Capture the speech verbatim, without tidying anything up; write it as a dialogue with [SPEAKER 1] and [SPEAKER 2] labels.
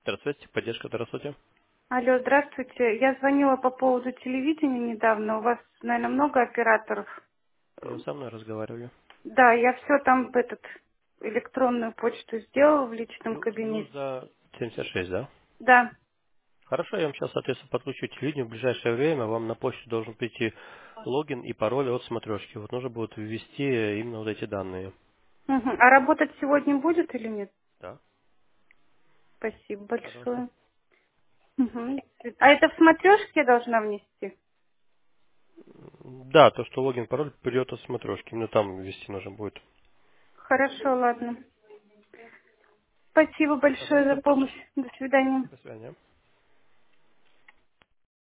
[SPEAKER 1] Здравствуйте, поддержка, здравствуйте.
[SPEAKER 2] Алло, здравствуйте. Я звонила по поводу телевидения недавно. У вас, наверное, много операторов.
[SPEAKER 1] Я со мной разговариваю.
[SPEAKER 2] Да, я все там в этот электронную почту сделала в личном
[SPEAKER 1] Ю-
[SPEAKER 2] кабинете.
[SPEAKER 1] Юза семьдесят шесть, да?
[SPEAKER 2] Да.
[SPEAKER 1] Хорошо, я вам сейчас, соответственно, подключу телевидение. В ближайшее время вам на почту должен прийти логин и пароль от смотрешки. Вот нужно будет ввести именно вот эти данные.
[SPEAKER 2] Мгм. А работать сегодня будет или нет?
[SPEAKER 1] Да,
[SPEAKER 2] Спасибо
[SPEAKER 1] пожалуйста.
[SPEAKER 2] большое. Мгм. А это в смотрешке я должна внести?
[SPEAKER 1] Да, то, что логин, пароль придет от смотрешки. Именно там ввести нужно будет.
[SPEAKER 2] Хорошо, ладно. Спасибо большое за
[SPEAKER 1] Пожалуйста.
[SPEAKER 2] помощь. До свидания.
[SPEAKER 1] До свидания.